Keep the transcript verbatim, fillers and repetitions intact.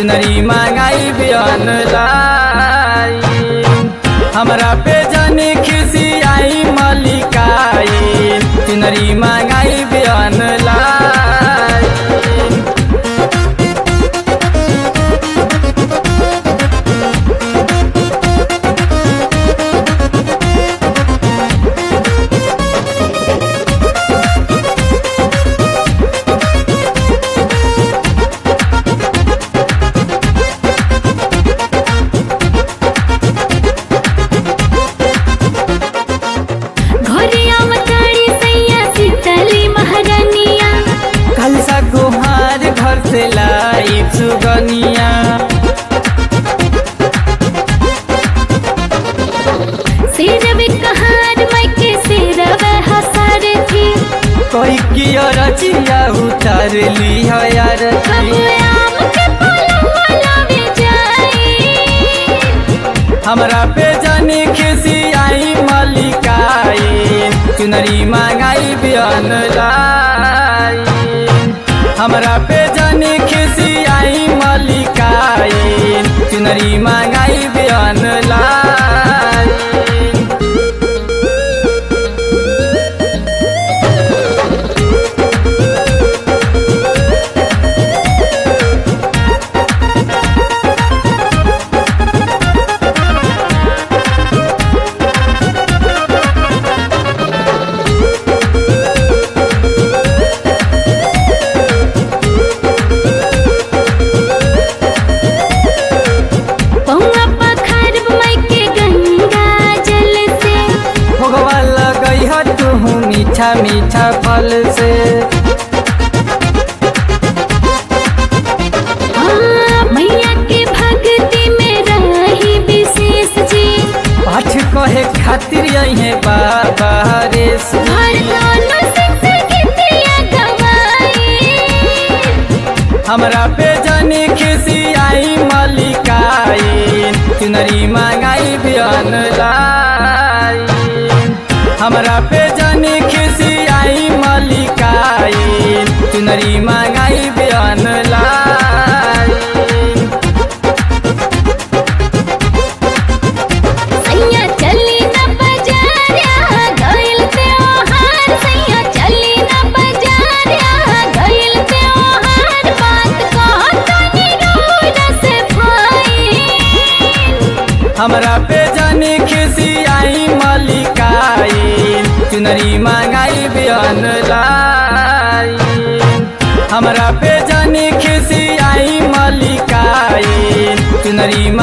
चुनरी मांगाई बियन लाई। हमरा पे जानी खिसी आई मलिकाई, चुनरी मांगाई बियन लाई। से लाई सुगनिया सिरवे कहार मायके सिरवे हसर थी, कोई किया रचिया उतार ली है यार हम आम के पलवा लावे जाई। हमरा पे जानी खिसी आई मलिकाई, चुनरी मांगाई बियन लाई। हमरा पे जानी खिसी आई मलिकाई, चुनरी मांगाई बियन लाई। मीठा मीठा फल से मैया के भक्ति में रही विशेष जी, पाठ कहे खातिर यही बाबा रेस हमरा पे जानी खिसी आई मलिकाई, चुनरी मांगाई बियन लाई। हमरा पे जानी खिसी आई मलिकाई, चुनरी मांगाई बियन लाई। सैया चली न बजारिया गइल त्योहार, सैया चली न बजारिया गइल त्योहार, बात कहतनी रोड से फाइन। हमरा पे जानी खिसी आई मलिकाई, चुनरी मांगाई बियन लाई। हमरा पे जानी खिसी आई मलिकाई, चुनरी